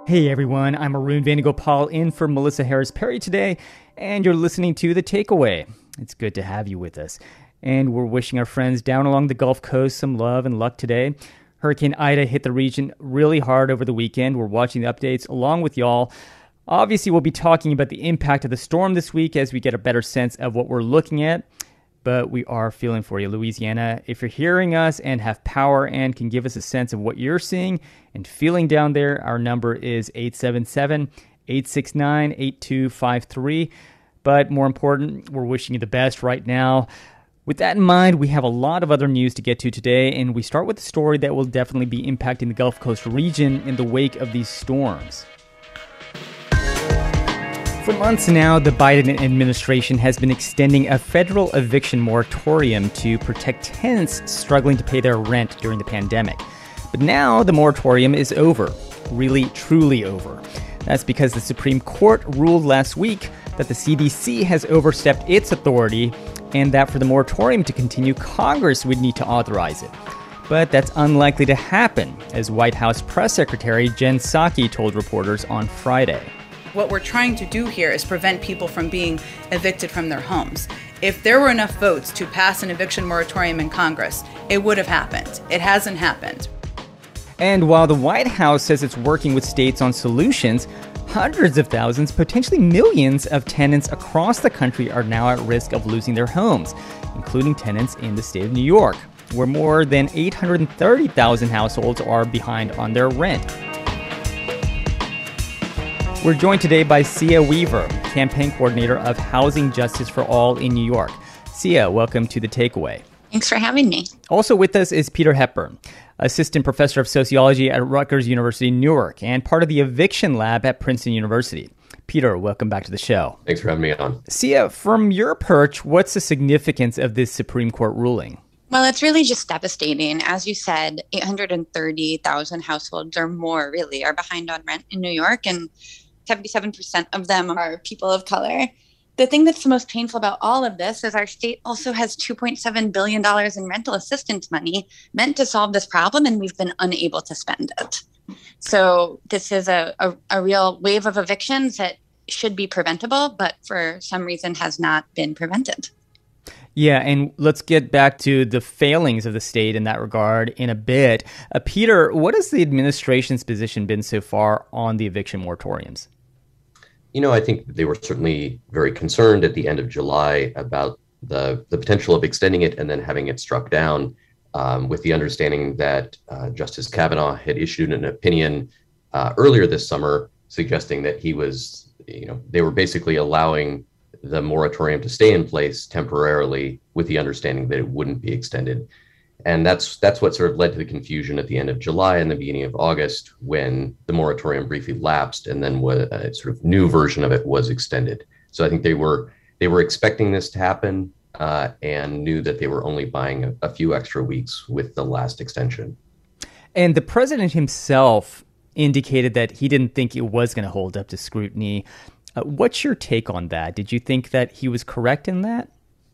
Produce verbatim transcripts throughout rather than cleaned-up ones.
Hey everyone, I'm Arun Venugopal in for Melissa Harris Perry today, and you're listening to The Takeaway. It's good to have you with us. And we're wishing our friends down along the Gulf Coast some love and luck today. Hurricane Ida hit the region really hard over the weekend. We're watching the updates along with y'all. Obviously, we'll be talking about the impact of the storm this week as we get a better sense of what we're looking at. But we are feeling for you, Louisiana. If you're hearing us and have power and can give us a sense of what you're seeing and feeling down there, our number is eight seven seven, eight six nine, eight two five three. But more important, we're wishing you the best right now. With that in mind, we have a lot of other news to get to today, and we start with a story that will definitely be impacting the Gulf Coast region in the wake of these storms. For months now, the Biden administration has been extending a federal eviction moratorium to protect tenants struggling to pay their rent during the pandemic. But now the moratorium is over, really, truly over. That's because the Supreme Court ruled last week that the C D C has overstepped its authority and that for the moratorium to continue, Congress would need to authorize it. But that's unlikely to happen, as White House Press Secretary Jen Psaki told reporters on Friday. What we're trying to do here is prevent people from being evicted from their homes. If there were enough votes to pass an eviction moratorium in Congress, it would have happened. It hasn't happened. And while the White House says it's working with states on solutions, hundreds of thousands, potentially millions of tenants across the country are now at risk of losing their homes, including tenants in the state of New York, where more than eight hundred thirty thousand households are behind on their rent. We're joined today by Sia Weaver, campaign coordinator of Housing Justice for All in New York. Sia, welcome to The Takeaway. Thanks for having me. Also with us is Peter Hepburn, assistant professor of sociology at Rutgers University, Newark, and part of the eviction lab at Princeton University. Peter, welcome back to the show. Thanks for having me on. Sia, from your perch, what's the significance of this Supreme Court ruling? Well, it's really just devastating. As you said, eight hundred thirty thousand households or more really are behind on rent in New York, and seventy-seven percent of them are people of color. The thing that's the most painful about all of this is our state also has two point seven billion dollars in rental assistance money meant to solve this problem, and we've been unable to spend it. So this is a, a, a real wave of evictions that should be preventable, but for some reason has not been prevented. Yeah, and let's get back to the failings of the state in that regard in a bit. Uh, Peter, what has the administration's position been so far on the eviction moratoriums? You know, I think they were certainly very concerned at the end of July about the, the potential of extending it and then having it struck down, um, with the understanding that uh, Justice Kavanaugh had issued an opinion uh, earlier this summer suggesting that he was, you know, they were basically allowing the moratorium to stay in place temporarily with the understanding that it wouldn't be extended. And that's that's what sort of led to the confusion at the end of July and the beginning of August, when the moratorium briefly lapsed and then what a sort of new version of it was extended. So I think they were they were expecting this to happen uh, and knew that they were only buying a, a few extra weeks with the last extension. And the president himself indicated that he didn't think it was going to hold up to scrutiny. Uh, what's your take on that? Did you think that he was correct in that?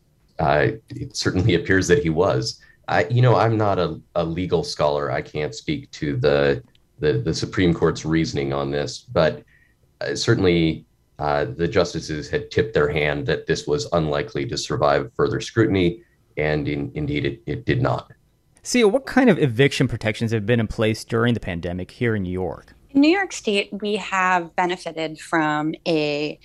Uh, it certainly appears that he was. I, you know, I'm not a, a legal scholar. I can't speak to the, the, the Supreme Court's reasoning on this, but uh, certainly uh, the justices had tipped their hand that this was unlikely to survive further scrutiny, and in, indeed it, it did not. Sia, what kind of eviction protections have been in place during the pandemic here in New York? In New York State, we have benefited from a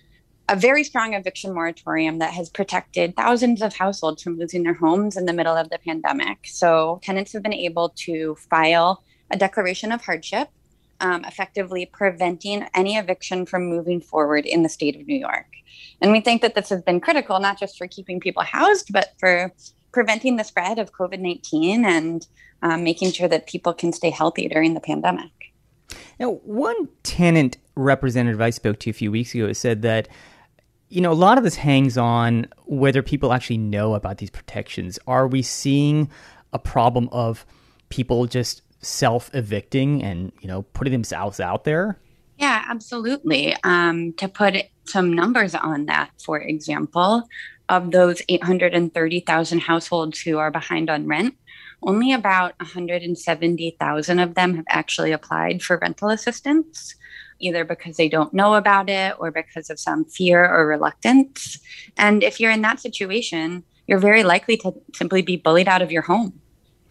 a very strong eviction moratorium that has protected thousands of households from losing their homes in the middle of the pandemic. So tenants have been able to file a declaration of hardship, um, effectively preventing any eviction from moving forward in the state of New York. And we think that this has been critical, not just for keeping people housed, but for preventing the spread of COVID nineteen and um, making sure that people can stay healthy during the pandemic. Now, one tenant representative I spoke to a few weeks ago said that, you know, a lot of this hangs on whether people actually know about these protections. Are we seeing a problem of people just self-evicting and, you know, putting themselves out there? Yeah, absolutely. Um, to put some numbers on that, for example, of those eight hundred thirty thousand households who are behind on rent, only about one hundred seventy thousand of them have actually applied for rental assistance. either because they don't know about it or because of some fear or reluctance. And if you're in that situation, you're very likely to simply be bullied out of your home.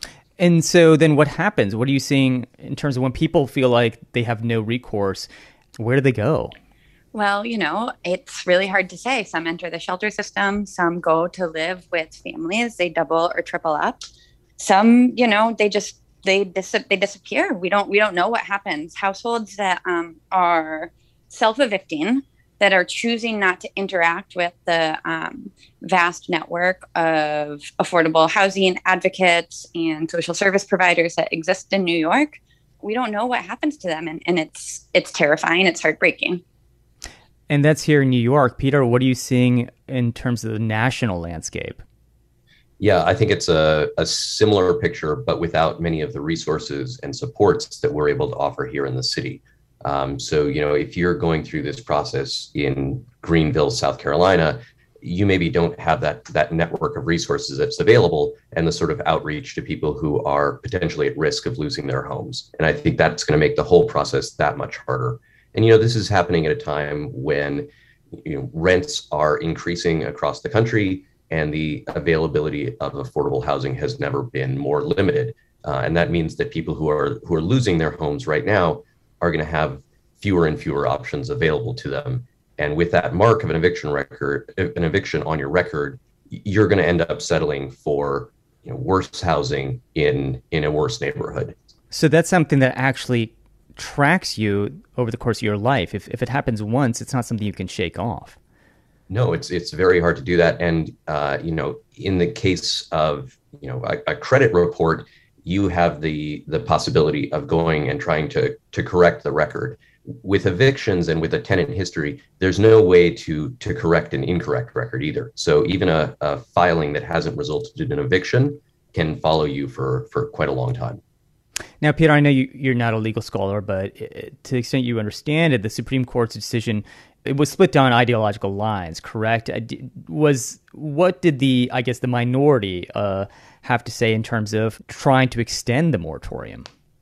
And so then what happens? What are you seeing in terms of when people feel like they have no recourse? Where do they go? Well, you know, it's really hard to say. Some enter the shelter system. Some go to live with families. They double or triple up. Some, you know, they just they dis- they disappear. We don't we don't know what happens. Households that um, are self-evicting, that are choosing not to interact with the um, vast network of affordable housing advocates and social service providers that exist in New York, we don't know what happens to them, and, and it's it's terrifying. It's heartbreaking. And that's here in New York. Peter, what are you seeing in terms of the national landscape? Yeah, I think it's a, a similar picture, but without many of the resources and supports that we're able to offer here in the city. Um, so, you know, if you're going through this process in Greenville, South Carolina, you maybe don't have that that network of resources that's available and the sort of outreach to people who are potentially at risk of losing their homes. And I think that's going to make the whole process that much harder. And, you know, this is happening at a time when, you know, rents are increasing across the country and the availability of affordable housing has never been more limited. Uh, and that means that people who are who are losing their homes right now are going to have fewer and fewer options available to them. And with that mark of an eviction record, an eviction on your record, you're going to end up settling for, you know, worse housing in in a worse neighborhood. So that's something that actually tracks you over the course of your life. If if it happens once, it's not something you can shake off. No, it's it's very hard to do that. And, uh, you know, in the case of, you know, a, a credit report, you have the the possibility of going and trying to to correct the record. With evictions and with a tenant history, there's no way to to correct an incorrect record either. So even a, a filing that hasn't resulted in an eviction can follow you for, for quite a long time. Now, Peter, I know you, you're not a legal scholar, but to the extent you understand it, the Supreme Court's decision, it was split down ideological lines, correct? Was what did the, I guess, the minority uh, have to say in terms of trying to extend the moratorium?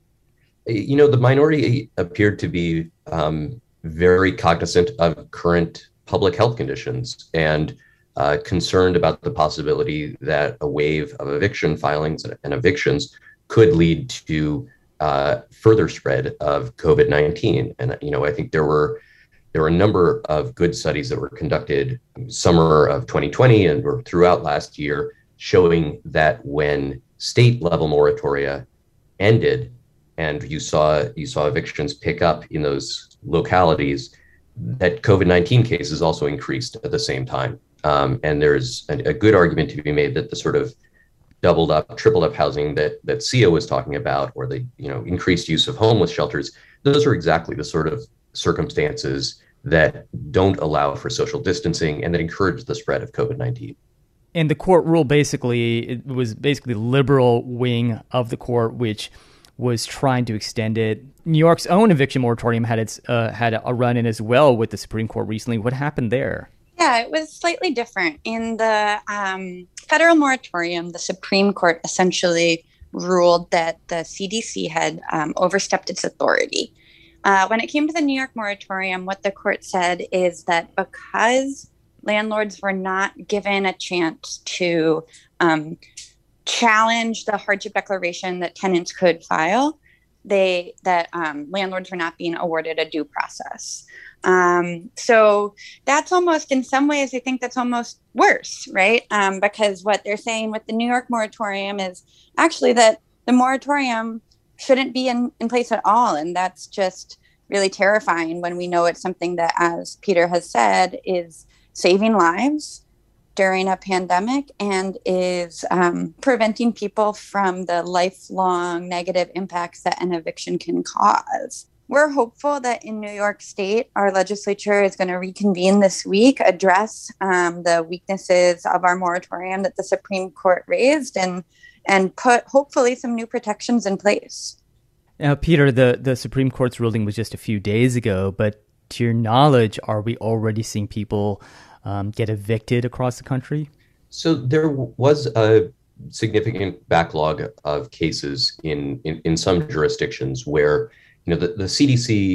You know, the minority appeared to be um, very cognizant of current public health conditions and uh, concerned about the possibility that a wave of eviction filings and evictions could lead to uh, further spread of COVID nineteen. And, you know, I think there were there were a number of good studies that were conducted summer of twenty twenty and were throughout last year showing that when state level moratoria ended and you saw you saw evictions pick up in those localities, that COVID nineteen cases also increased at the same time. Um, and there's a, a good argument to be made that the sort of doubled up, tripled up housing that that Sia was talking about, or the, you know, increased use of homeless shelters, those are exactly the sort of circumstances that don't allow for social distancing and that encourage the spread of COVID nineteen. And the court ruled basically, it was basically the liberal wing of the court, which was trying to extend it. New York's own eviction moratorium had its uh, had a run in as well with the Supreme Court recently. What happened there? Yeah, it was slightly different. In the um, federal moratorium, the Supreme Court essentially ruled that the C D C had um, overstepped its authority. Uh, when it came to the New York moratorium, what the court said is that because landlords were not given a chance to um, challenge the hardship declaration that tenants could file, they that um, landlords were not being awarded a due process. Um, so that's almost, in some ways, I think that's almost worse, right? Um, because what they're saying with the New York moratorium is actually that the moratorium shouldn't be in, in place at all. And that's just really terrifying when we know it's something that, as Peter has said, is saving lives during a pandemic and is um, preventing people from the lifelong negative impacts that an eviction can cause. We're hopeful that in New York State, our legislature is going to reconvene this week, address um, the weaknesses of our moratorium that the Supreme Court raised, and and put hopefully some new protections in place. Now, Peter, the, the Supreme Court's ruling was just a few days ago, but to your knowledge, are we already seeing people um, get evicted across the country? So there was a significant backlog of cases in, in, in some jurisdictions where, you know, the, the C D C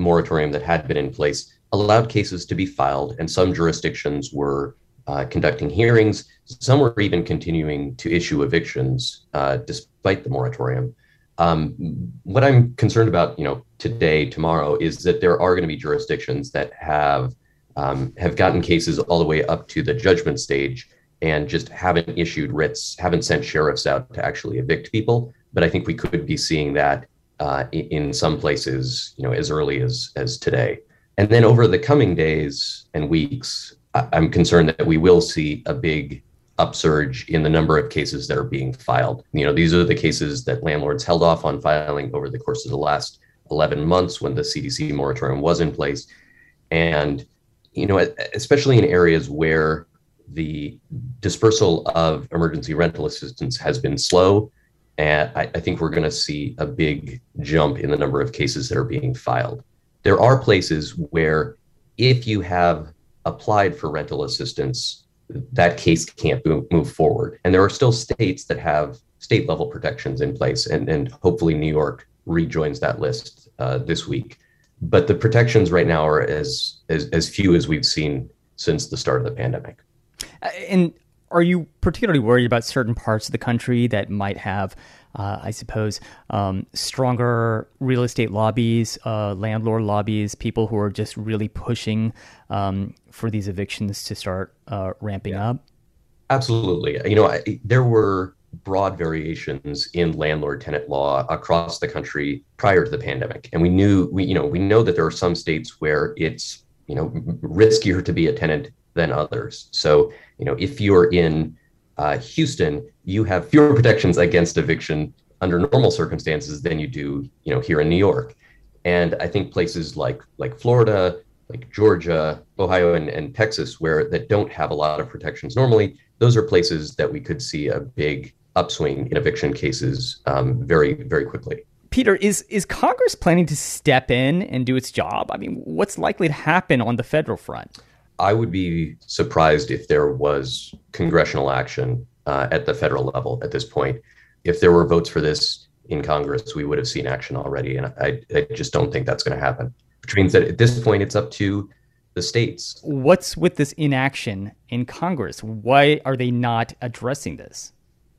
moratorium that had been in place allowed cases to be filed, and some jurisdictions were uh, conducting hearings. Some were even continuing to issue evictions uh, despite the moratorium. Um, what I'm concerned about, you know, today, tomorrow, is that there are going to be jurisdictions that have um, have gotten cases all the way up to the judgment stage and just haven't issued writs, haven't sent sheriffs out to actually evict people. But I think we could be seeing that uh, in some places, you know, as early as as today. And then over the coming days and weeks, I'm concerned that we will see a big upsurge in the number of cases that are being filed. You know, these are the cases that landlords held off on filing over the course of the last eleven months when the C D C moratorium was in place. And, you know, especially in areas where the dispersal of emergency rental assistance has been slow, and I, I think we're going to see a big jump in the number of cases that are being filed. There are places where if you have applied for rental assistance, that case can't move forward. And there are still states that have state level protections in place, and, and hopefully New York rejoins that list uh, this week. But the protections right now are as, as as few as we've seen since the start of the pandemic. And are you particularly worried about certain parts of the country that might have, uh, I suppose, um, stronger real estate lobbies, uh, landlord lobbies, people who are just really pushing um, for these evictions to start uh, ramping yeah. up? Absolutely. You know, I, there were broad variations in landlord-tenant law across the country prior to the pandemic, and we knew we you know we know that there are some states where it's you know riskier to be a tenant than others. So, you know, if you're in uh, Houston, you have fewer protections against eviction under normal circumstances than you do, you know, here in New York. And I think places like like Florida, like Georgia, Ohio, and, and Texas, where that don't have a lot of protections normally, those are places that we could see a big upswing in eviction cases um, very, very quickly. Peter, is is Congress planning to step in and do its job? I mean, what's likely to happen on the federal front? I would be surprised if there was congressional action uh, at the federal level at this point. If there were votes for this in Congress, we would have seen action already. And I, I just don't think that's going to happen, which means that at this point, it's up to the states. What's with this inaction in Congress? Why are they not addressing this?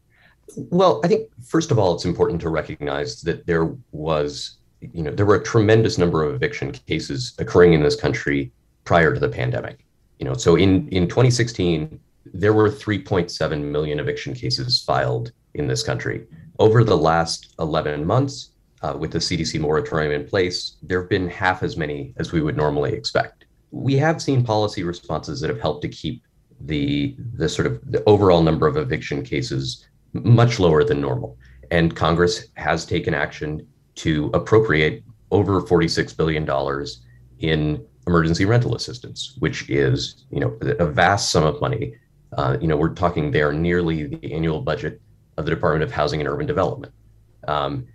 Well, I think, first of all, it's important to recognize that there was, you know, there were a tremendous number of eviction cases occurring in this country prior to the pandemic. You know, so in, in twenty sixteen, there were three point seven million eviction cases filed in this country. Over the last eleven months, uh, with the C D C moratorium in place, there have been half as many as we would normally expect. We have seen policy responses that have helped to keep the, the sort of the overall number of eviction cases much lower than normal. And Congress has taken action to appropriate over forty-six billion dollars in emergency rental assistance, which is, you know, a vast sum of money. Uh, you know, we're talking there nearly the annual budget of the Department of Housing and Urban Development. Um,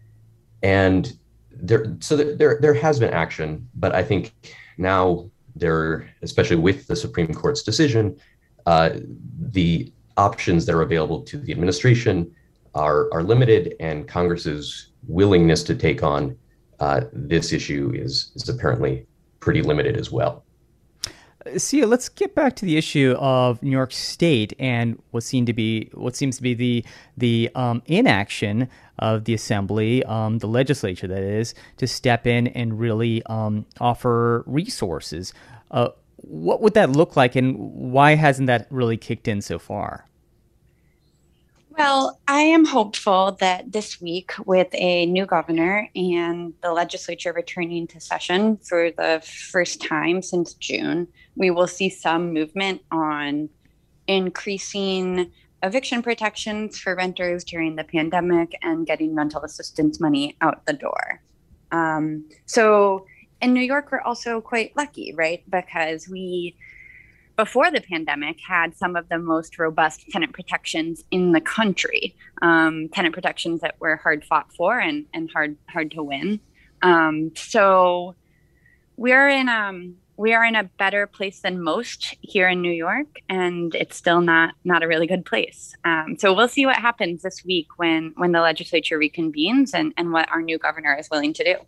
and there, so there, there has been action, but I think now there, especially with the Supreme Court's decision, uh, the options that are available to the administration are, are limited, and Congress's willingness to take on uh, this issue is, is apparently pretty limited as well. Sia, let's get back to the issue of New York State and what seemed to be what seems to be the the um, inaction of the Assembly, um, the legislature, that is, to step in and really um, offer resources. Uh, what would that look like, and why hasn't that really kicked in so far? Well, I am hopeful that this week, with a new governor and the legislature returning to session for the first time since June, we will see some movement on increasing eviction protections for renters during the pandemic and getting rental assistance money out the door. Um, so in New York, we're also quite lucky, right? Because we, before the pandemic, had some of the most robust tenant protections in the country, um, tenant protections that were hard fought for and, and hard hard to win. Um, so we're in um we are in a better place than most here in New York, and it's still not not a really good place. Um, so we'll see what happens this week when when the legislature reconvenes and, and what our new governor is willing to do.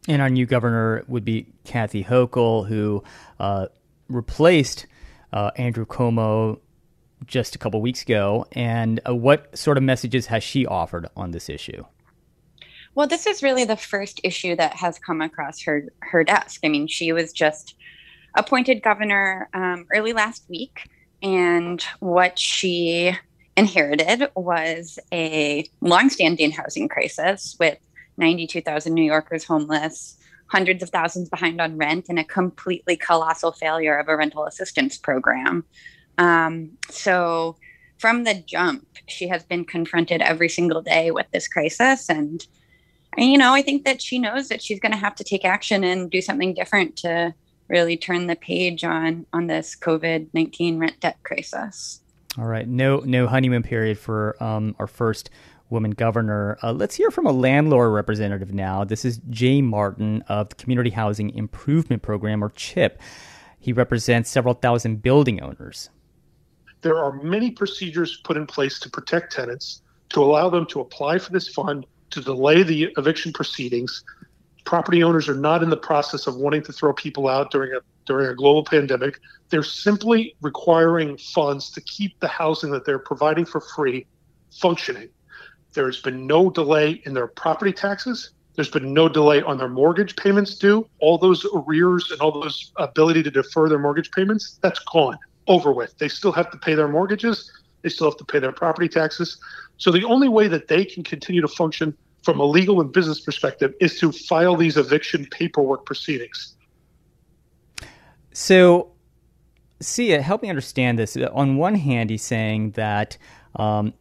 And our new governor would be Kathy Hochul, who uh, replaced uh, Andrew Cuomo just a couple weeks ago. And uh, what sort of messages has she offered on this issue? Well, this is really the first issue that has come across her her desk. I mean, she was just appointed governor um, early last week, and what she inherited was a longstanding housing crisis with ninety-two thousand New Yorkers homeless, hundreds of thousands behind on rent, and a completely colossal failure of a rental assistance program. Um, so from the jump, she has been confronted every single day with this crisis. And, and you know, I think that she knows that she's going to have to take action and do something different to really turn the page on, on this COVID nineteen rent debt crisis. All right. No, no honeymoon period for um, our first woman governor. Uh, let's hear from a landlord representative now. This is Jay Martin of the Community Housing Improvement Program, or CHIP. He represents several thousand building owners. There are many procedures put in place to protect tenants, to allow them to apply for this fund, to delay the eviction proceedings. Property owners are not in the process of wanting to throw people out during a during a global pandemic. They're simply requiring funds to keep the housing that they're providing for free functioning. There's been no delay in their property taxes. There's been no delay on their mortgage payments due. All those arrears and all those ability to defer their mortgage payments, that's gone, over with. They still have to pay their mortgages. They still have to pay their property taxes. So the only way that they can continue to function from a legal and business perspective is to file these eviction paperwork proceedings. So, Sia, help me understand this. On one hand, he's saying that um,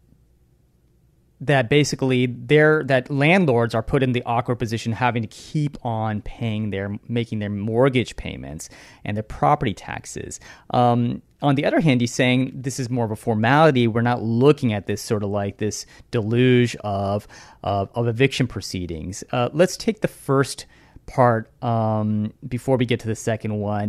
that basically they're that landlords are put in the awkward position having to keep on paying their making their mortgage payments and their property taxes. Um, on the other hand, he's saying this is more of a formality. We're not looking at this sort of like this deluge of of, of eviction proceedings. Uh, let's take the first part um, before we get to the second one.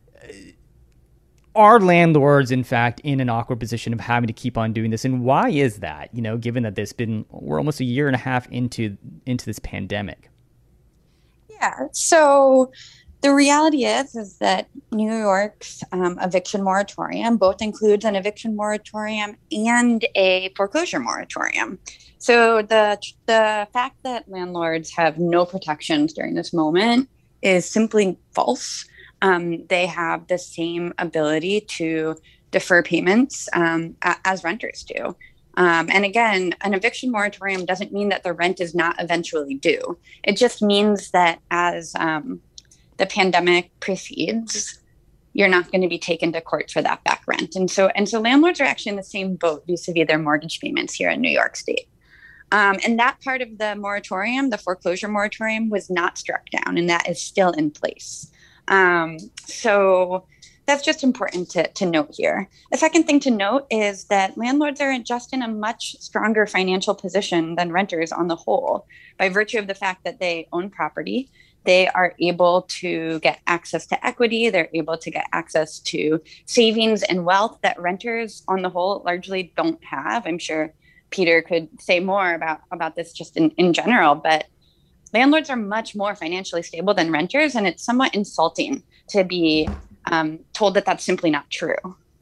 Are landlords, in fact, in an awkward position of having to keep on doing this? And why is that, you know, given that there's been, we're almost a year and a half into into this pandemic? Yeah, so the reality is, is that New York's um, eviction moratorium both includes an eviction moratorium and a foreclosure moratorium. So the the fact that landlords have no protections during this moment is simply false. Um, they have the same ability to defer payments um, a- as renters do. Um, and again, an eviction moratorium doesn't mean that the rent is not eventually due. It just means that as um, the pandemic proceeds, you're not going to be taken to court for that back rent. And so, and so landlords are actually in the same boat vis-a-vis their mortgage payments here in New York State. Um, and that part of the moratorium, the foreclosure moratorium, was not struck down, and that is still in place. Um, so that's just important to, to note here. The second thing to note is that landlords are just in a much stronger financial position than renters on the whole. By virtue of the fact that they own property, they are able to get access to equity. They're able to get access to savings and wealth that renters on the whole largely don't have. I'm sure Peter could say more about, about this just in, in general, but landlords are much more financially stable than renters, and it's somewhat insulting to be um, told that that's simply not true.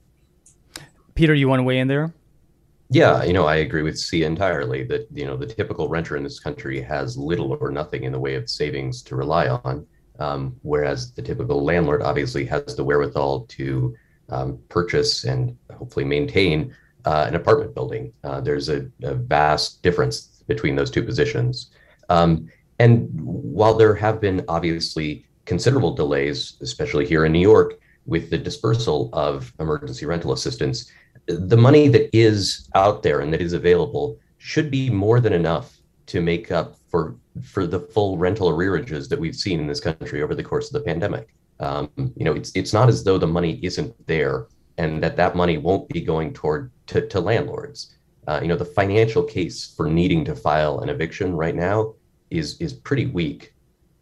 Peter, you want to weigh in there? Yeah, you know, I agree with Sia entirely that, you know, the typical renter in this country has little or nothing in the way of savings to rely on, um, whereas the typical landlord obviously has the wherewithal to um, purchase and hopefully maintain uh, an apartment building. Uh, there's a, a vast difference between those two positions. Um, And while there have been obviously considerable delays, especially here in New York, with the dispersal of emergency rental assistance, the money that is out there and that is available should be more than enough to make up for for the full rental arrearages that we've seen in this country over the course of the pandemic. Um, you know, it's it's not as though the money isn't there and that that money won't be going toward to, to landlords. Uh, you know, the financial case for needing to file an eviction right now is is pretty weak.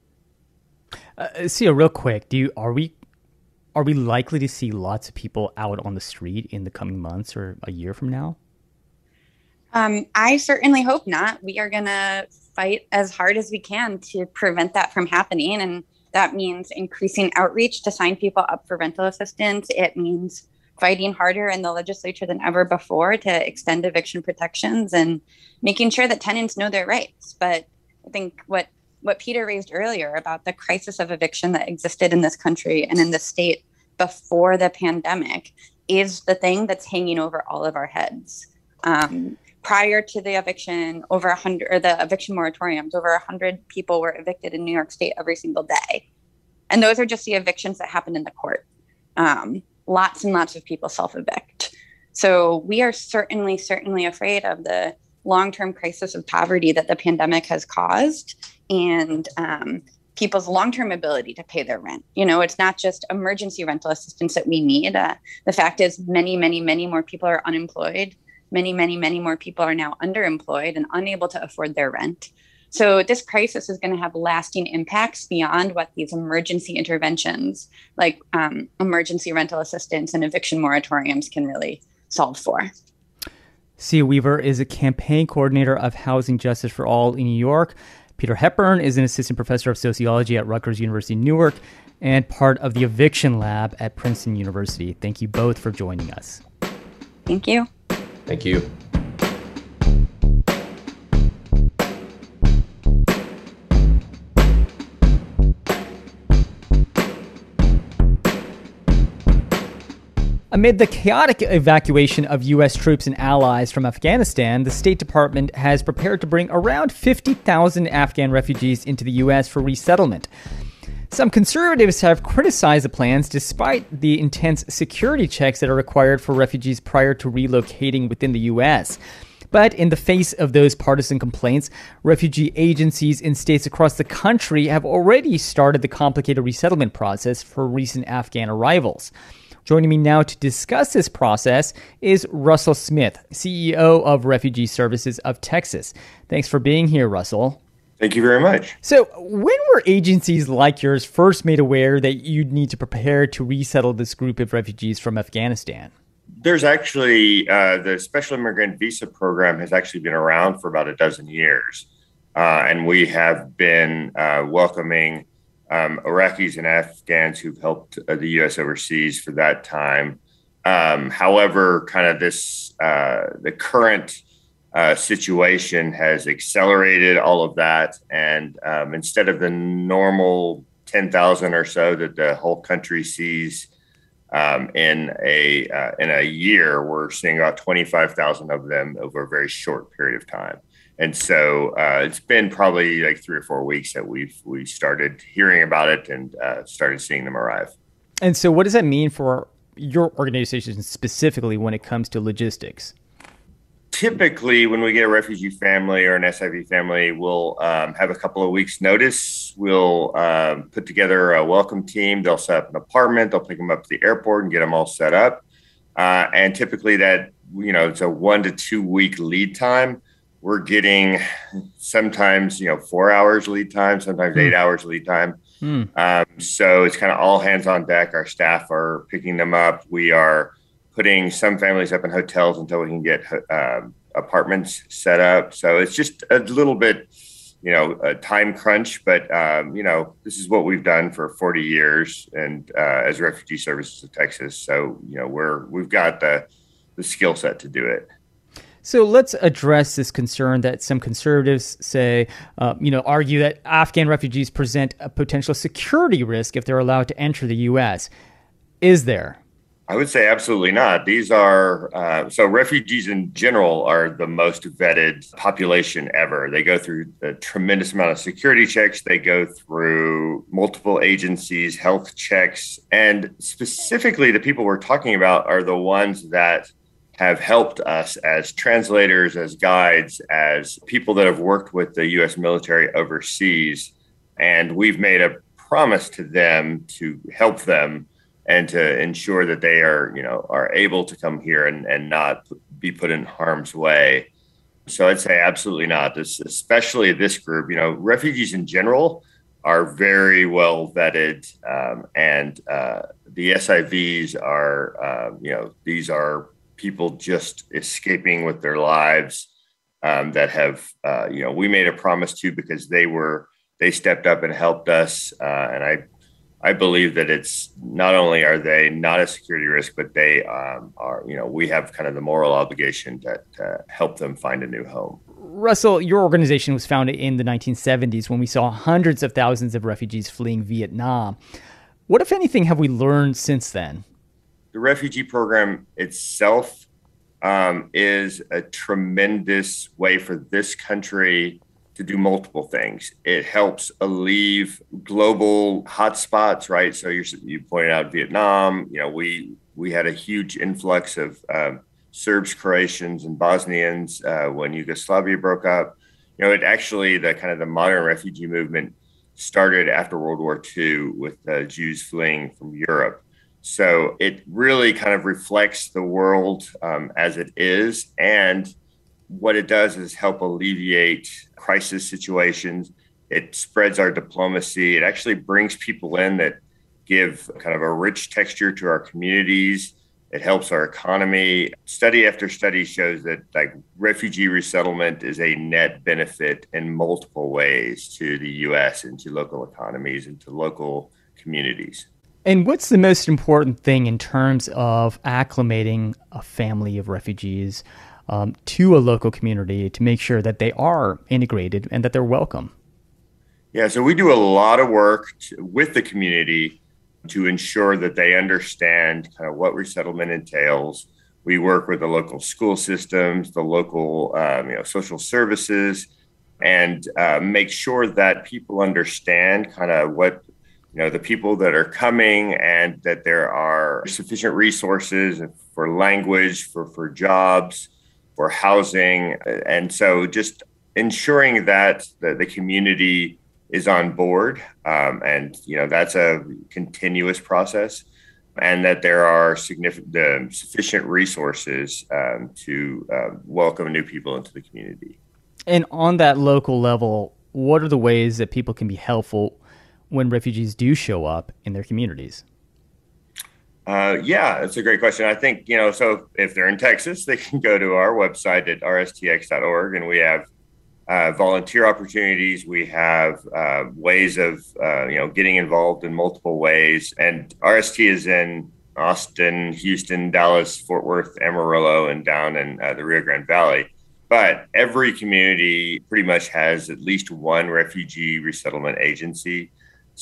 Uh, Sia, real quick, do you are we are we likely to see lots of people out on the street in the coming months or a year from now? Um, I certainly hope not. We are going to fight as hard as we can to prevent that from happening. And that means increasing outreach to sign people up for rental assistance. It means fighting harder in the legislature than ever before to extend eviction protections and making sure that tenants know their rights. But I think what what Peter raised earlier about the crisis of eviction that existed in this country and in the state before the pandemic is the thing that's hanging over all of our heads. Um, prior to the eviction, over a hundred, or the eviction moratoriums, over a hundred people were evicted in New York State every single day. And those are just the evictions that happened in the court. Um, lots and lots of people self-evict. So we are certainly, certainly afraid of the long-term crisis of poverty that the pandemic has caused, and um, people's long-term ability to pay their rent. You know, it's not just emergency rental assistance that we need. Uh, the fact is many, many, many more people are unemployed. Many, many, many more people are now underemployed and unable to afford their rent. So this crisis is going to have lasting impacts beyond what these emergency interventions like um, emergency rental assistance and eviction moratoriums can really solve for. Sia Weaver is a campaign coordinator of Housing Justice for All in New York. Peter Hepburn is an assistant professor of sociology at Rutgers University Newark and part of the Eviction Lab at Princeton University. Thank you both for joining us. Thank you. Thank you. Amid the chaotic evacuation of U S troops and allies from Afghanistan, the State Department has prepared to bring around fifty thousand Afghan refugees into the U S for resettlement. Some conservatives have criticized the plans despite the intense security checks that are required for refugees prior to relocating within the U S. But in the face of those partisan complaints, refugee agencies in states across the country have already started the complicated resettlement process for recent Afghan arrivals. Joining me now to discuss this process is Russell Smith, C E O of Refugee Services of Texas. Thanks for being here, Russell. Thank you very much. So when were agencies like yours first made aware that you'd need to prepare to resettle this group of refugees from Afghanistan? There's actually, uh, the Special Immigrant Visa Program has actually been around for about a dozen years. Uh, and we have been uh, welcoming Um, Iraqis and Afghans who've helped uh, the U S overseas for that time. Um, however, kind of this, uh, the current uh, situation has accelerated all of that. And um, instead of the normal ten thousand or so that the whole country sees um, in a uh, in a year, we're seeing about twenty-five thousand of them over a very short period of time. And so uh, it's been probably like three or four weeks that we've we started hearing about it and uh, started seeing them arrive. And so what does that mean for your organization specifically when it comes to logistics? Typically, when we get a refugee family or an S I V family, we'll um, have a couple of weeks notice. We'll um, put together a welcome team. They'll set up an apartment. They'll pick them up to the airport and get them all set up. Uh, and typically that, you know, it's a one to two week lead time. We're getting sometimes, you know, four hours lead time, sometimes mm. eight hours lead time. Mm. Um, so it's kind of all hands on deck. Our staff are picking them up. We are putting some families up in hotels until we can get uh, apartments set up. So it's just a little bit, you know, a time crunch. But, um, you know, this is what we've done for forty years and uh, as Refugee Services of Texas. So, you know, we're we've got the, the skill set to do it. So let's address this concern that some conservatives say, uh, you know, argue that Afghan refugees present a potential security risk if they're allowed to enter the U S. Is there? I would say absolutely not. These are, uh, so refugees in general are the most vetted population ever. They go through a tremendous amount of security checks. They go through multiple agencies, health checks. And specifically, the people we're talking about are the ones that have helped us as translators, as guides, as people that have worked with the U S military overseas. And we've made a promise to them to help them and to ensure that they are, you know, are able to come here and, and not be put in harm's way. So I'd say absolutely not. This, especially this group, you know, refugees in general are very well vetted. Um, and uh, the S I Vs are, uh, you know, these are people just escaping with their lives um, that have, uh, you know, we made a promise to because they were, they stepped up and helped us. Uh, and I, I believe that it's not only are they not a security risk, but they um, are, you know, we have kind of the moral obligation to, to help them find a new home. Russell, your organization was founded in the nineteen seventies when we saw hundreds of thousands of refugees fleeing Vietnam. What, if anything, have we learned since then? The refugee program itself um, is a tremendous way for this country to do multiple things. It helps alleviate global hotspots, right? So you you pointed out Vietnam. You know, we we had a huge influx of um, Serbs, Croatians, and Bosnians uh, when Yugoslavia broke up. You know, it actually, the kind of the modern refugee movement started after World War Two with uh, Jews fleeing from Europe. So it really kind of reflects the world um, as it is. And what it does is help alleviate crisis situations. It spreads our diplomacy. It actually brings people in that give kind of a rich texture to our communities. It helps our economy. Study after study shows that like refugee resettlement is a net benefit in multiple ways to the U S and to local economies and to local communities. And what's the most important thing in terms of acclimating a family of refugees um, to a local community to make sure that they are integrated and that they're welcome? Yeah, so we do a lot of work to, with the community to ensure that they understand kind of what resettlement entails. We work with the local school systems, the local um, you know, social services, and uh, make sure that people understand kind of what, you know, the people that are coming and that there are sufficient resources for language, for, for jobs, for housing. And so just ensuring that the, the community is on board. Um, and, you know, that's a continuous process, and that there are significant, uh, sufficient resources um, to uh, welcome new people into the community. And on that local level, what are the ways that people can be helpful when refugees do show up in their communities? Uh, yeah, that's a great question. I think, you know, so if they're in Texas, they can go to our website at r s t x dot org, and we have Uh, volunteer opportunities. We have uh, ways of, uh, you know, getting involved in multiple ways. And R S T is in Austin, Houston, Dallas, Fort Worth, Amarillo, and down in uh, the Rio Grande Valley. But every community pretty much has at least one refugee resettlement agency.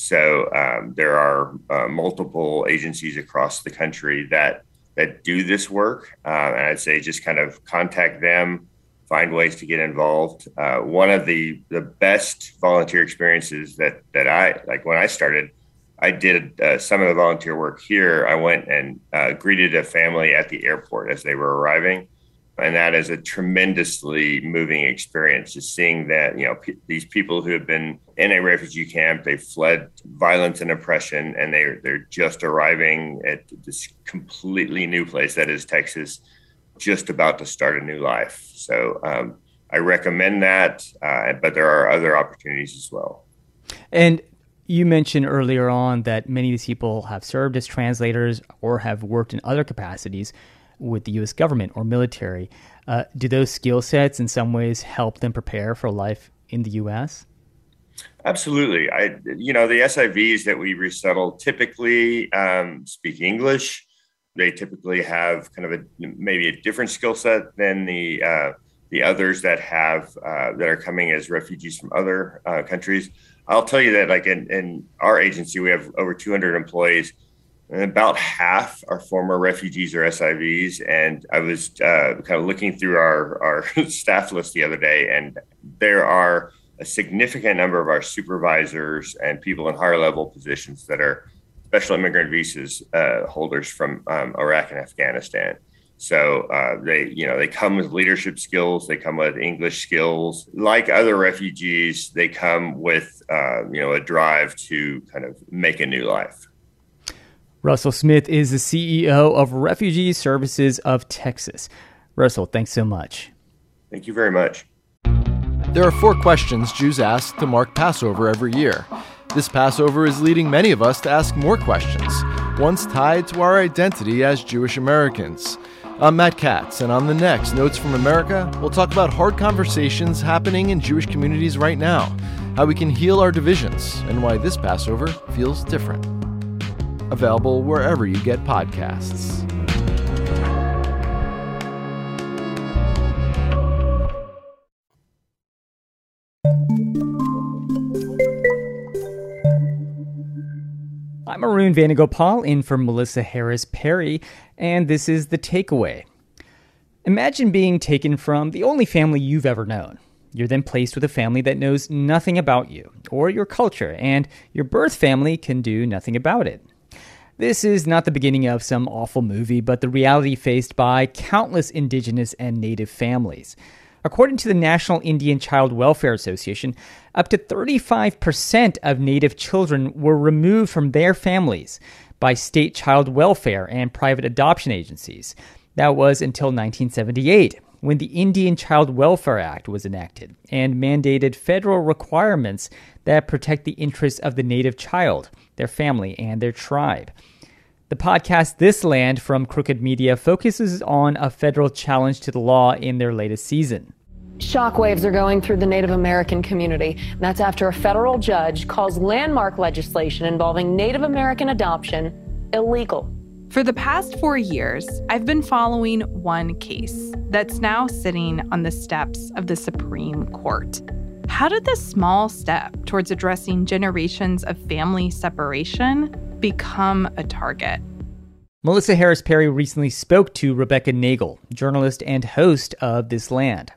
So um, there are uh, multiple agencies across the country that that do this work. Uh, and I'd say just kind of contact them, find ways to get involved. Uh, one of the, the best volunteer experiences that, that I, like when I started, I did uh, some of the volunteer work here. I went and uh, greeted a family at the airport as they were arriving. And that is a tremendously moving experience, just seeing that, you know, p- these people who have been in a refugee camp, they fled violence and oppression, and they're, they're just arriving at this completely new place that is Texas, just about to start a new life. So um, I recommend that, uh, but there are other opportunities as well. And you mentioned earlier on that many of these people have served as translators or have worked in other capacities with the U S government or military. Uh, do those skill sets in some ways help them prepare for life in the U S? Absolutely. I, you know, the S I Vs that we resettle typically um, speak English. They typically have kind of a maybe a different skill set than the uh, the others that have uh, that are coming as refugees from other uh, countries. I'll tell you that, like in, in our agency, we have over two hundred employees, and about half are former refugees or S I Vs. And I was uh, kind of looking through our our staff list the other day, and there are a significant number of our supervisors and people in higher level positions that are special immigrant visas uh, holders from um, Iraq and Afghanistan. So uh, they, you know, they come with leadership skills. They come with English skills. Like other refugees, they come with, uh, you know, a drive to kind of make a new life. Russell Smith is the C E O of Refugee Services of Texas. Russell, thanks so much. Thank you very much. There are four questions Jews ask to mark Passover every year. This Passover is leading many of us to ask more questions, ones tied to our identity as Jewish Americans. I'm Matt Katz, and on the next Notes from America, we'll talk about hard conversations happening in Jewish communities right now, how we can heal our divisions, and why this Passover feels different. Available wherever you get podcasts. I'm Arun Venugopal in for Melissa Harris Perry, and this is The Takeaway. Imagine being taken from the only family you've ever known. You're then placed with a family that knows nothing about you or your culture, and your birth family can do nothing about it. This is not the beginning of some awful movie, but the reality faced by countless indigenous and native families. According to the National Indian Child Welfare Association, up to thirty-five percent of Native children were removed from their families by state child welfare and private adoption agencies. That was until nineteen seventy-eight, when the Indian Child Welfare Act was enacted and mandated federal requirements that protect the interests of the Native child, their family, and their tribe. The podcast This Land from Crooked Media focuses on a federal challenge to the law in their latest season. Shockwaves are going through the Native American community. And that's after a federal judge calls landmark legislation involving Native American adoption illegal. For the past four years, I've been following one case that's now sitting on the steps of the Supreme Court. How did this small step towards addressing generations of family separation become a target? Melissa Harris Perry recently spoke to Rebecca Nagel, journalist and host of This Land.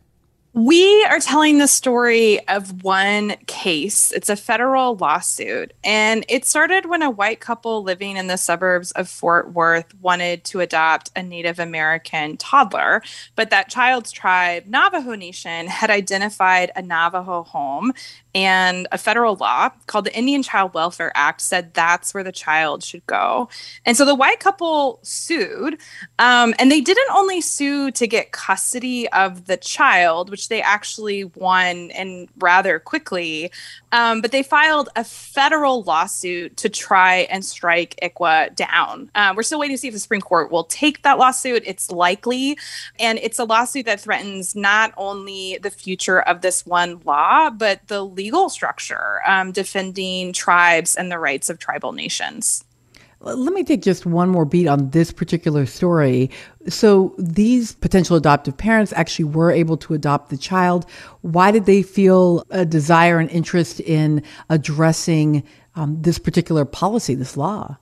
We are telling the story of one case. It's a federal lawsuit, and it started when a white couple living in the suburbs of Fort Worth wanted to adopt a Native American toddler, but that child's tribe, Navajo Nation, had identified a Navajo home, and a federal law called the Indian Child Welfare Act said that's where the child should go. And so the white couple sued, um, and they didn't only sue to get custody of the child, which they actually won and rather quickly, um, but they filed a federal lawsuit to try and strike I C W A down. Uh, we're still waiting to see if the Supreme Court will take that lawsuit. It's likely, and it's a lawsuit that threatens not only the future of this one law, but the legal structure um, defending tribes and the rights of tribal nations. Let me take just one more beat on this particular story. So these potential adoptive parents actually were able to adopt the child. Why did they feel a desire and interest in addressing um, this particular policy, this law?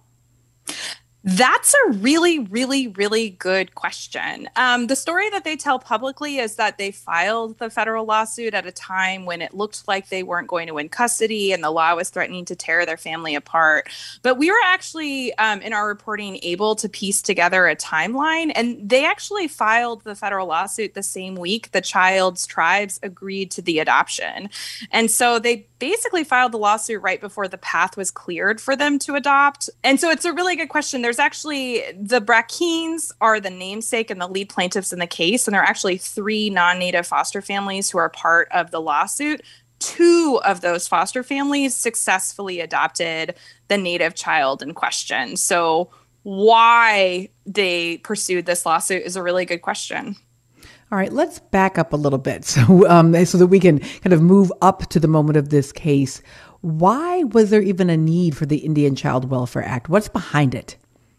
That's a really, really, really good question. Um, the story that they tell publicly is that they filed the federal lawsuit at a time when it looked like they weren't going to win custody and the law was threatening to tear their family apart. But we were actually, um, in our reporting, able to piece together a timeline. And they actually filed the federal lawsuit the same week the child's tribes agreed to the adoption. And so they basically filed the lawsuit right before the path was cleared for them to adopt. And so it's a really good question. There's actually, the Brackeens are the namesake and the lead plaintiffs in the case, and there are actually three non-Native foster families who are part of the lawsuit. Two of those foster families successfully adopted the Native child in question. So why they pursued this lawsuit is a really good question. All right, let's back up a little bit so um, so that we can kind of move up to the moment of this case. Why was there even a need for the Indian Child Welfare Act? What's behind it?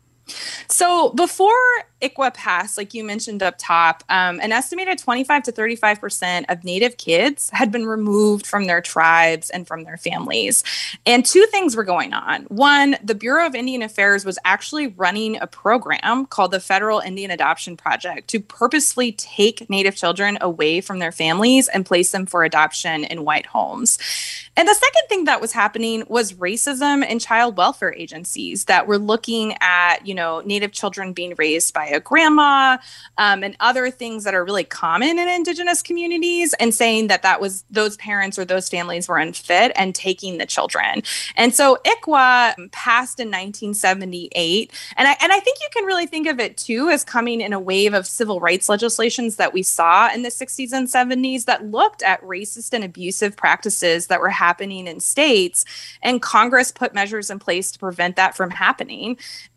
So before I C W A passed, like you mentioned up top, um, an estimated twenty-five to thirty-five percent of Native kids had been removed from their tribes and from their families. And two things were going on. One, the Bureau of Indian Affairs was actually running a program called the Federal Indian Adoption Project to purposely take Native children away from their families and place them for adoption in white homes. And the second thing that was happening was racism in child welfare agencies that were looking at, you know, Native children being raised by a grandma um, and other things that are really common in Indigenous communities, and saying that that was those parents or those families were unfit and taking the children. And so I C W A passed in nineteen seventy-eight. And I, and I think you can really think of it, too, as coming in a wave of civil rights legislations that we saw in the sixties and seventies that looked at racist and abusive practices that were happening in states. And Congress put measures in place to prevent that from happening. And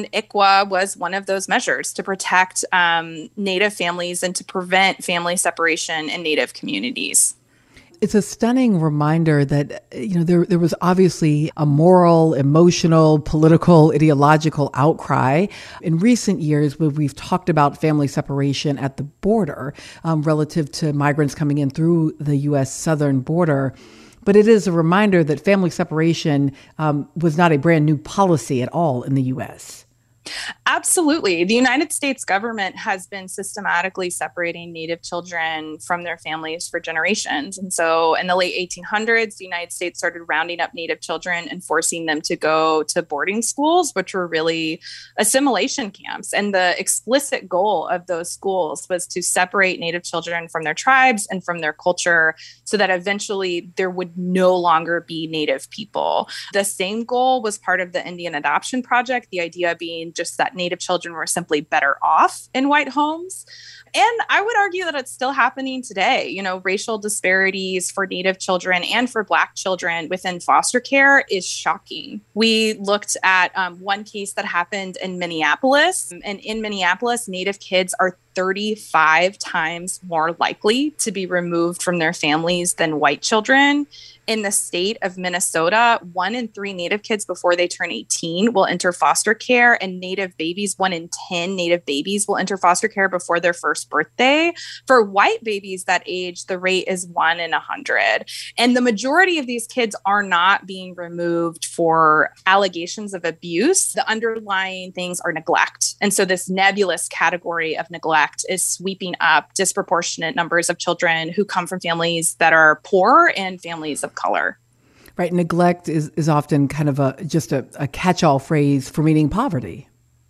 I C W A was one of those measures to protect um, Native families and to prevent family separation in Native communities. It's a stunning reminder that, you know, there there was obviously a moral, emotional, political, ideological outcry in recent years where we've talked about family separation at the border um, relative to migrants coming in through the U S southern border. But it is a reminder that family separation um, was not a brand new policy at all in the U S. Absolutely. The United States government has been systematically separating Native children from their families for generations. And so in the late eighteen hundreds, the United States started rounding up Native children and forcing them to go to boarding schools, which were really assimilation camps. And the explicit goal of those schools was to separate Native children from their tribes and from their culture so that eventually there would no longer be Native people. The same goal was part of the Indian Adoption Project, the idea being just that Native children were simply better off in white homes. And I would argue that it's still happening today. You know, racial disparities for Native children and for Black children within foster care is shocking. We looked at um, one case that happened in Minneapolis. And in Minneapolis, Native kids are thirty-five times more likely to be removed from their families than white children. In the state of Minnesota, one in three Native kids before they turn eighteen will enter foster care, and Native babies, one in ten Native babies will enter foster care before their first birthday. For white babies that age, the rate is one in a hundred. And the majority of these kids are not being removed for allegations of abuse. The underlying things are neglect. And so this nebulous category of neglect is sweeping up disproportionate numbers of children who come from families that are poor and families of color. Right. Neglect is, is often kind of a just a, a catch-all phrase for meaning poverty.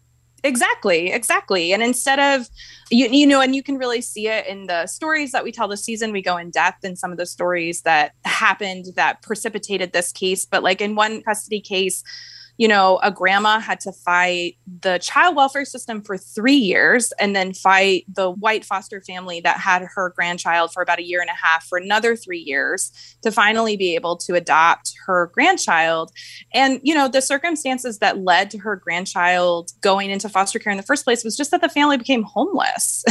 Exactly, exactly. And instead of, you, you know, and you can really see it in the stories that we tell this season. We go in depth in some of the stories that happened that precipitated this case. But like in one custody case, you know, a grandma had to fight the child welfare system for three years and then fight the white foster family that had her grandchild for about a year and a half for another three years to finally be able to adopt her grandchild. And, you know, the circumstances that led to her grandchild going into foster care in the first place was just that the family became homeless.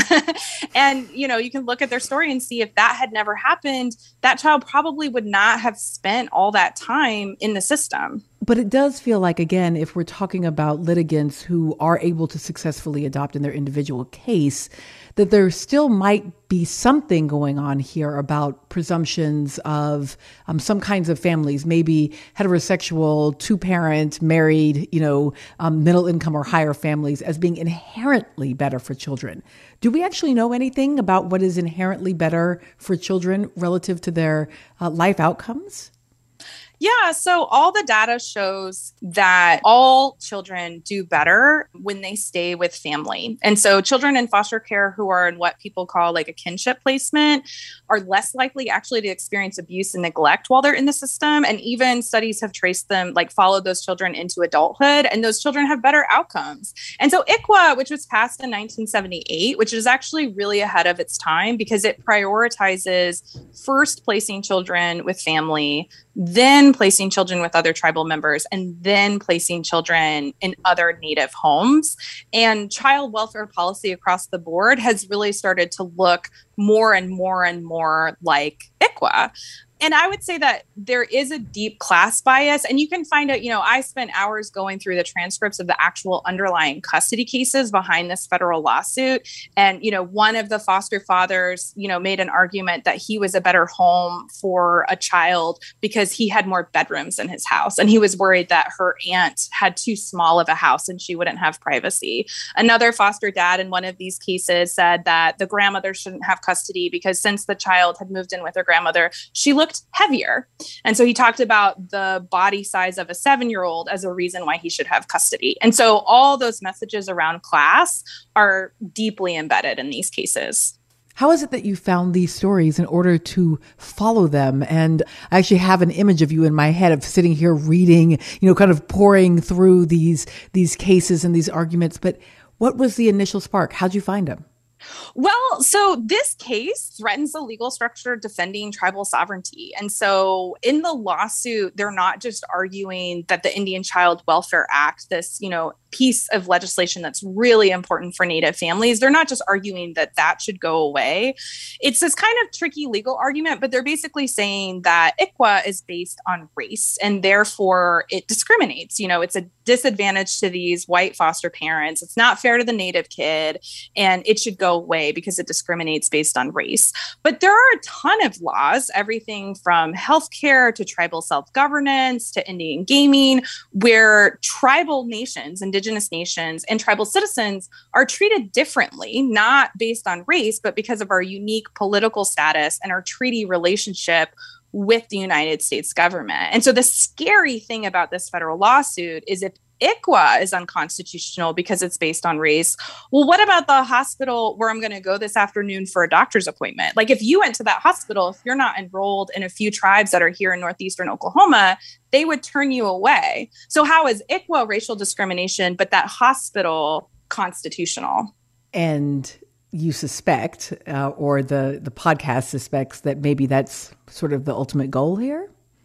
And, you know, you can look at their story and see if that had never happened, that child probably would not have spent all that time in the system. But it does feel like, again, if we're talking about litigants who are able to successfully adopt in their individual case, that there still might be something going on here about presumptions of um, some kinds of families, maybe heterosexual, two-parent, married, you know, um, middle income or higher families as being inherently better for children. Do we actually know anything about what is inherently better for children relative to their uh, life outcomes? Yeah, so all the data shows that all children do better when they stay with family. And so children in foster care who are in what people call like a kinship placement are less likely actually to experience abuse and neglect while they're in the system. And even studies have traced them, like followed those children into adulthood, and those children have better outcomes. And so I C W A, which was passed in nineteen seventy-eight, which is actually really ahead of its time because it prioritizes first placing children with family, then placing children with other tribal members, and then placing children in other Native homes. And child welfare policy across the board has really started to look more and more and more like I C W A. And I would say that there is a deep class bias, and you can find out, you know, I spent hours going through the transcripts of the actual underlying custody cases behind this federal lawsuit. And, you know, one of the foster fathers, you know, made an argument that he was a better home for a child because he had more bedrooms in his house. And he was worried that her aunt had too small of a house and she wouldn't have privacy. Another foster dad in one of these cases said that the grandmother shouldn't have custody because since the child had moved in with her grandmother, she looked heavier. And so he talked about the body size of a seven-year-old as a reason why he should have custody. And so all those messages around class are deeply embedded in these cases. How is it that you found these stories in order to follow them? And I actually have an image of you in my head of sitting here reading, you know, kind of pouring through these, these cases and these arguments. But what was the initial spark? How'd you find them? Well, so this case threatens the legal structure defending tribal sovereignty. And so in the lawsuit, they're not just arguing that the Indian Child Welfare Act, this, you know, piece of legislation that's really important for Native families. They're not just arguing that that should go away. It's this kind of tricky legal argument, but they're basically saying that I C W A is based on race and therefore it discriminates. You know, it's a disadvantage to these white foster parents. It's not fair to the Native kid, and it should go away because it discriminates based on race. But there are a ton of laws, everything from healthcare to tribal self-governance to Indian gaming, where tribal nations, indigenous nations, and tribal citizens are treated differently, not based on race, but because of our unique political status and our treaty relationship with the United States government. And so the scary thing about this federal lawsuit is if I C W A is unconstitutional because it's based on race, well, what about the hospital where I'm going to go this afternoon for a doctor's appointment? Like if you went to that hospital, if you're not enrolled in a few tribes that are here in northeastern Oklahoma, they would turn you away. So how is I C W A racial discrimination, but that hospital constitutional? And you suspect, uh, or the, the podcast suspects, that maybe that's sort of the ultimate goal here?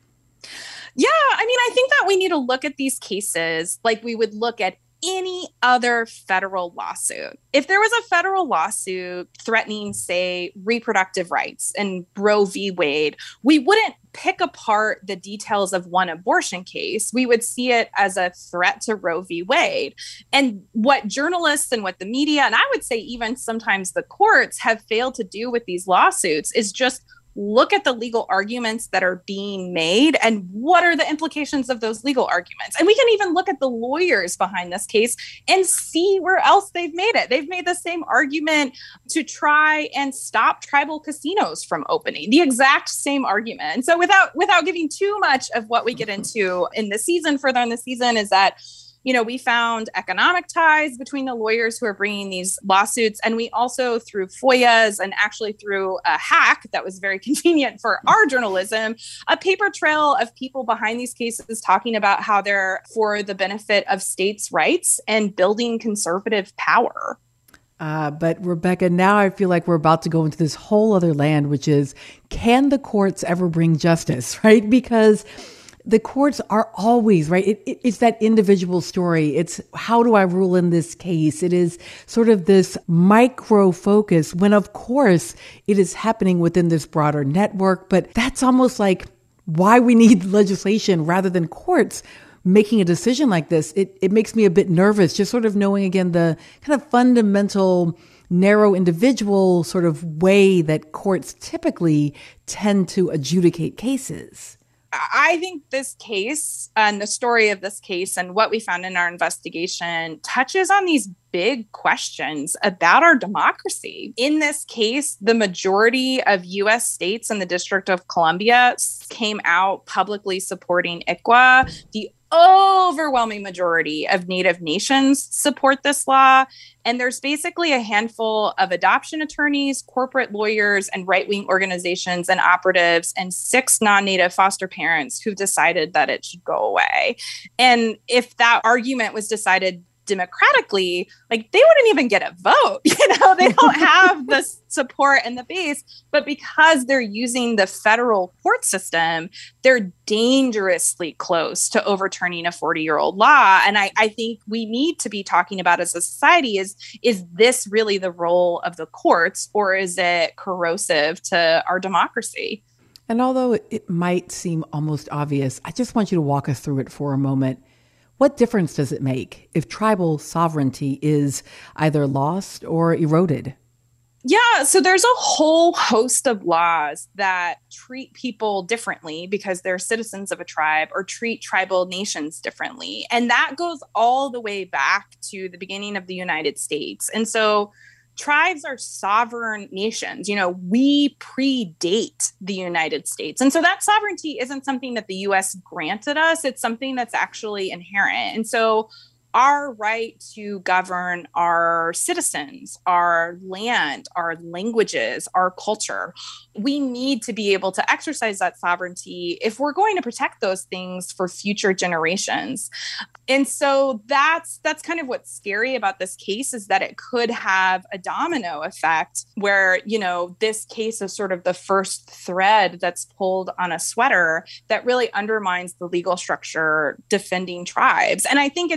Yeah, I mean, I think that we need to look at these cases like we would look at any other federal lawsuit. If there was a federal lawsuit threatening, say, reproductive rights and Roe v. Wade, we wouldn't pick apart the details of one abortion case. We would see it as a threat to Roe v. Wade. And what journalists and what the media, and I would say even sometimes the courts, have failed to do with these lawsuits is just look at the legal arguments that are being made and what are the implications of those legal arguments. And we can even look at the lawyers behind this case and see where else they've made it. They've made the same argument to try and stop tribal casinos from opening, the exact same argument. And so without without giving too much of what we get into in the season, further in the season, is that you know, we found economic ties between the lawyers who are bringing these lawsuits. And we also, through F O I As and actually through a hack that was very convenient for our journalism, a paper trail of people behind these cases talking about how they're for the benefit of states' rights and building conservative power. Uh, but Rebecca, now I feel like we're about to go into this whole other land, which is, can the courts ever bring justice, right? Because the courts are always, right? It, it, it's that individual story. It's how do I rule in this case? It is sort of this micro focus when, of course, it is happening within this broader network. But that's almost like why we need legislation rather than courts making a decision like this. It, it makes me a bit nervous, just sort of knowing, again, the kind of fundamental, narrow individual sort of way that courts typically tend to adjudicate cases. I think this case and the story of this case and what we found in our investigation touches on these big questions about our democracy. In this case, the majority of U S states and the District of Columbia came out publicly supporting I C W A. The overwhelming majority of Native nations support this law. And there's basically a handful of adoption attorneys, corporate lawyers, and right-wing organizations and operatives, and six non-Native foster parents who've decided that it should go away. And if that argument was decided democratically, like they wouldn't even get a vote. You know, they don't have the support and the base, but because they're using the federal court system, they're dangerously close to overturning a forty-year-old law. And I, I think we need to be talking about as a society is, is this really the role of the courts, or is it corrosive to our democracy? And although it might seem almost obvious, I just want you to walk us through it for a moment. What difference does it make if tribal sovereignty is either lost or eroded? Yeah, so there's a whole host of laws that treat people differently because they're citizens of a tribe, or treat tribal nations differently. And that goes all the way back to the beginning of the United States. And so tribes are sovereign nations. You know, we predate the United States. And so that sovereignty isn't something that the U S granted us. It's something that's actually inherent. And so our right to govern our citizens, our land, our languages, our culture, we need to be able to exercise that sovereignty if we're going to protect those things for future generations. And so that's that's kind of what's scary about this case, is that it could have a domino effect where, you know, this case is sort of the first thread that's pulled on a sweater that really undermines the legal structure defending tribes. And I think it's it's an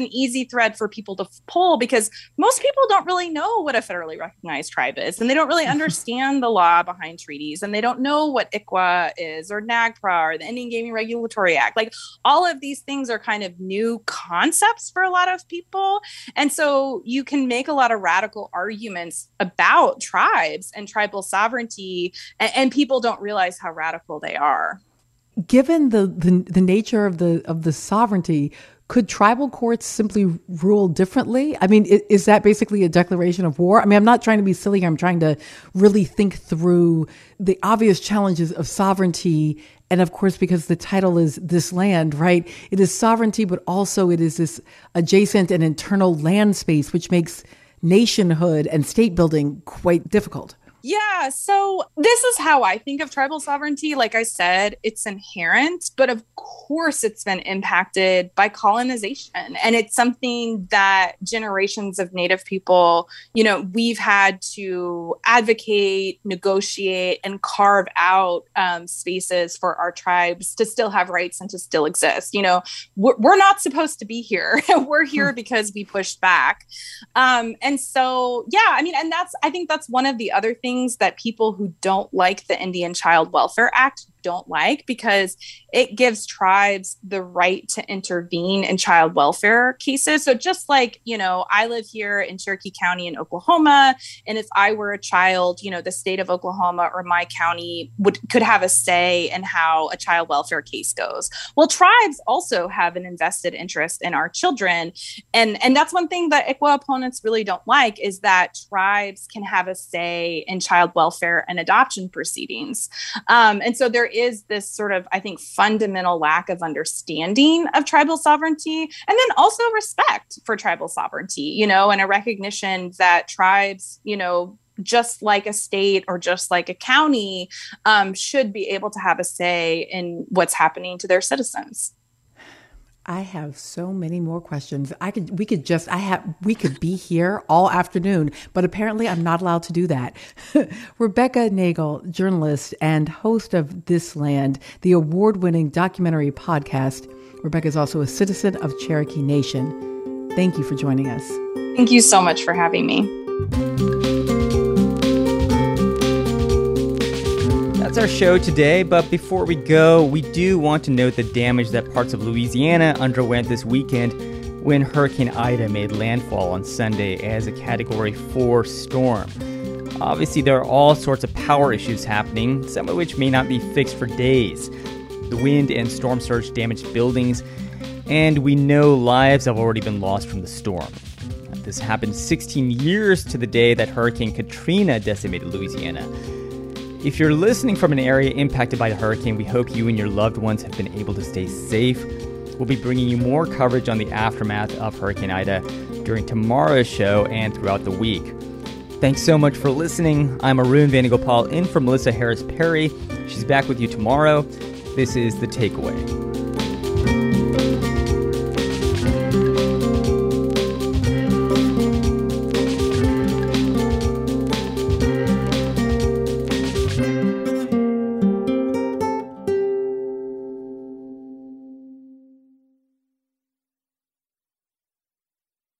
easy thread for people to pull because most people don't really know what a federally recognized tribe is, and they don't really understand the law behind treaties, and they don't know what I C W A is or NAGPRA or the Indian Gaming Regulatory Act. Like all of these things are kind of new concepts for a lot of people. And so you can make a lot of radical arguments about tribes and tribal sovereignty, and, and people don't realize how radical they are. Given the, the the nature of the of the sovereignty, could tribal courts simply rule differently? I mean, is, is that basically a declaration of war? I mean, I'm not trying to be silly. I'm trying to really think through the obvious challenges of sovereignty. And of course, because the title is This Land, right? It is sovereignty, but also it is this adjacent and internal land space, which makes nationhood and state building quite difficult. Yeah, so this is how I think of tribal sovereignty. Like I said, it's inherent, but of course it's been impacted by colonization. And it's something that generations of Native people, you know, we've had to advocate, negotiate, and carve out um, spaces for our tribes to still have rights and to still exist. You know, we're, we're not supposed to be here. We're here because we pushed back. Um, and so, yeah, I mean, and that's, I think that's one of the other things that people who don't like the Indian Child Welfare Act don't like, because it gives tribes the right to intervene in child welfare cases. So just like, you know, I live here in Cherokee County in Oklahoma, and if I were a child, you know, the state of Oklahoma or my county would could have a say in how a child welfare case goes. Well, tribes also have an invested interest in our children. And, and that's one thing that I C W A opponents really don't like, is that tribes can have a say in child welfare and adoption proceedings. Um, and so there is this sort of, I think, fundamental lack of understanding of tribal sovereignty, and then also respect for tribal sovereignty, you know, and a recognition that tribes, you know, just like a state or just like a county, um, should be able to have a say in what's happening to their citizens. I have so many more questions. I could, we could just, I have, we could be here all afternoon, but apparently I'm not allowed to do that. Rebecca Nagle, journalist and host of This Land, the award-winning documentary podcast. Rebecca is also a citizen of Cherokee Nation. Thank you for joining us. Thank you so much for having me. That's our show today, but before we go, we do want to note the damage that parts of Louisiana underwent this weekend when Hurricane Ida made landfall on Sunday as a Category four storm. Obviously, there are all sorts of power issues happening, some of which may not be fixed for days. The wind and storm surge damaged buildings, and we know lives have already been lost from the storm. This happened sixteen years to the day that Hurricane Katrina decimated Louisiana. If you're listening from an area impacted by the hurricane, we hope you and your loved ones have been able to stay safe. We'll be bringing you more coverage on the aftermath of Hurricane Ida during tomorrow's show and throughout the week. Thanks so much for listening. I'm Arun Vanagopal in for Melissa Harris Perry. She's back with you tomorrow. This is The Takeaway.